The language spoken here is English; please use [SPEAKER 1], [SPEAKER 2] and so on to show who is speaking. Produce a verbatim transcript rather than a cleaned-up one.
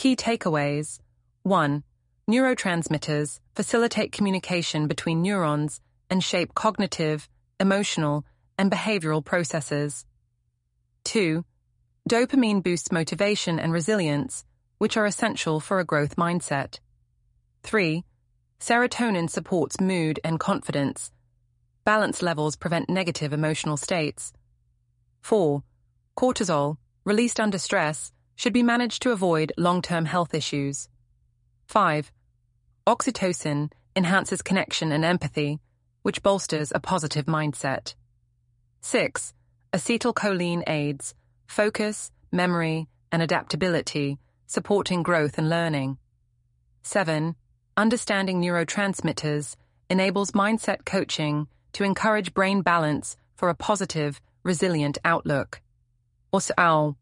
[SPEAKER 1] Key takeaways. one. Neurotransmitters facilitate communication between neurons and shape cognitive, emotional, and behavioral processes. two. Dopamine boosts motivation and resilience, which are essential for a growth mindset. three. Serotonin supports mood and confidence. Balance levels prevent negative emotional states. four. Cortisol, released under stress, should be managed to avoid long-term health issues. five. Oxytocin enhances connection and empathy, which bolsters a positive mindset. six. Acetylcholine aids focus, memory, and adaptability, supporting growth and learning. seven. Understanding neurotransmitters enables mindset coaching to encourage brain balance for a positive, resilient outlook. Also,